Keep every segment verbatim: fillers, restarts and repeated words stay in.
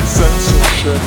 Censorship.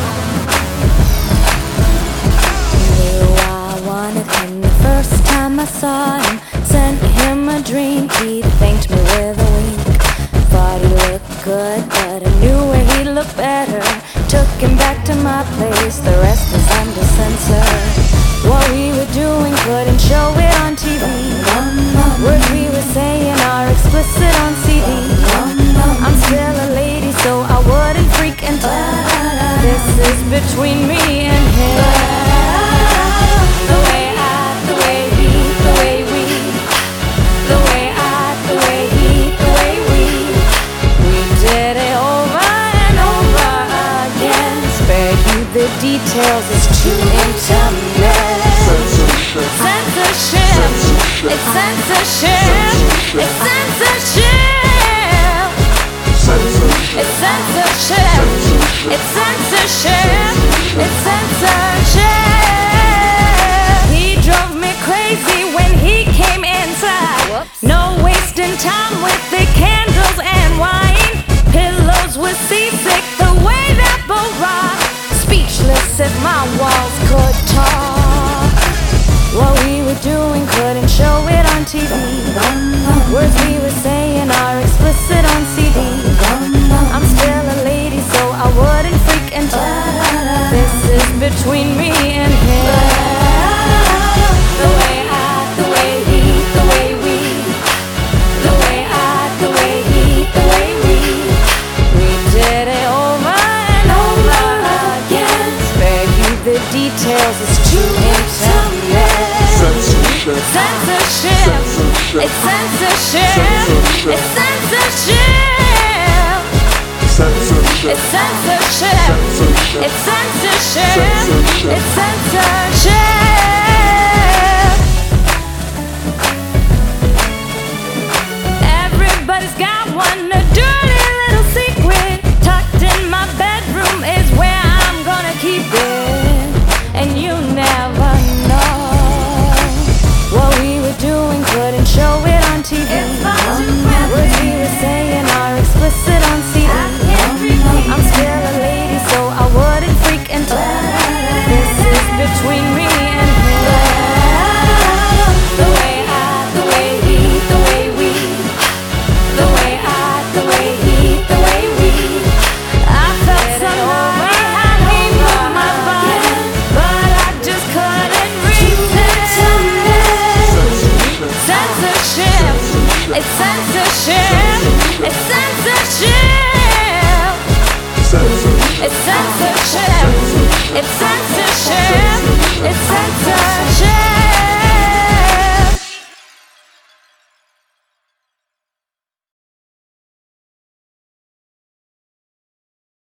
Knew I wanted him the first time I saw him. Sent him a dream, he thanked me with a wink. Thought he looked good, but I knew where he looked better. Took him back to my place, the rest was under censor. What we were doing couldn't show it on T V. Words we were saying are explicit on C D. I'm still a lady, so I wouldn't freak and tell. This is between me and him. The way I, the way he, the way we, the way I, the way he, the way we, we did it over and over again. Spare you the details, it's too intimate. Censorship. Censorship. It's censorship. It's censorship. It's censorship. It's censorship. It's censorship. He drove me crazy when he came inside. No wasting time with the candles and wine. Pillows were seasick the way that boat rocked. Speechless if my walls could talk. What we were doing couldn't show it on T V. Words we were saying are explicit on C D. I'm still a lady, so I wouldn't freak and tell. This is between me and him. The way I, the way he, the way we, the way I, the way he, the way we, we did it over and over again. Spare you the details, it's too intimate. Censorship. Censorship. It's censorship. It's censorship. Censorship. It's censorship. It's censorship. It's censorship. Everybody's got one, a dirty little secret. Tucked in my bedroom is where I'm gonna keep it. And you never know. What we were doing couldn't show it on T V. Words we were saying are explicit on C D. I'm still a lady, so I wouldn't freak and tell. This is between me and him. The way I, the way he, the way we, the way I, the way he, the way we, I felt somebody had me move my body, but I just couldn't reach it. Censorship. It's censorship. It's censorship. It's censorship. It's censorship.